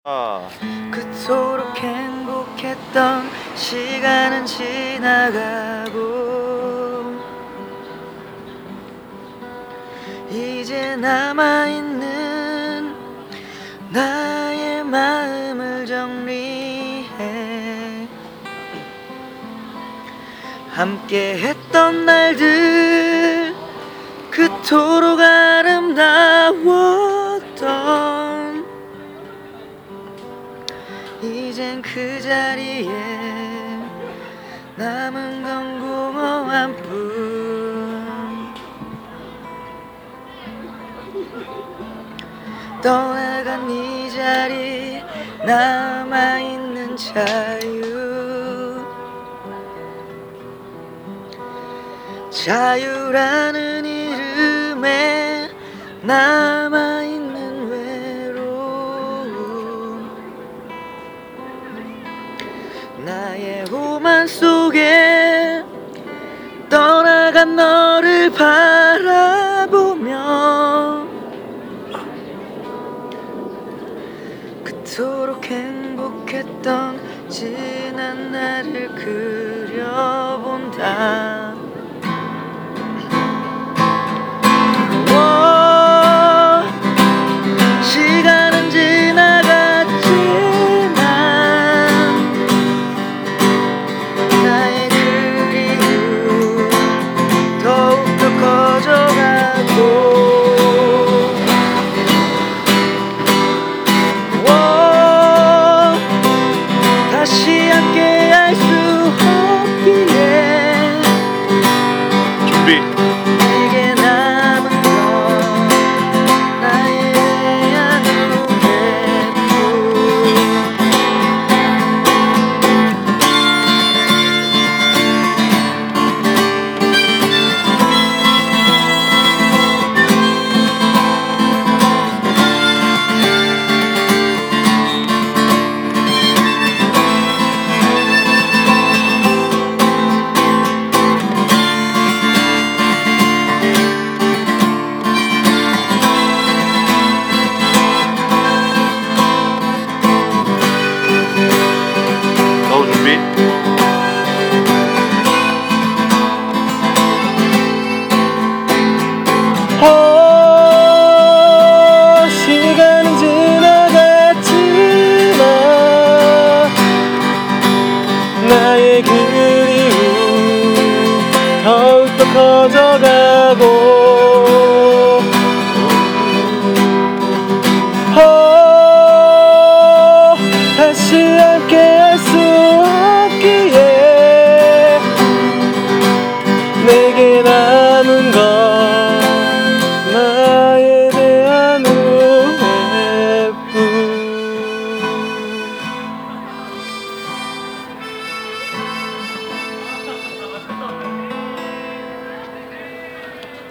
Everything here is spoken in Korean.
아, 그토록 행복했던 시간은 지나가고 이제 남아있는 나의 마음을 정리해 함께 했던 날들 그토록 아름다웠던 이젠 그 자리에 남은 건 공허함뿐 떠나간 이 자리 남아있는 자유 자유라는 이름에 남아있는 외로움 나의 오만 속에 떠나간 너를 바라보며 그토록 행복했던 지난 날을 그려본다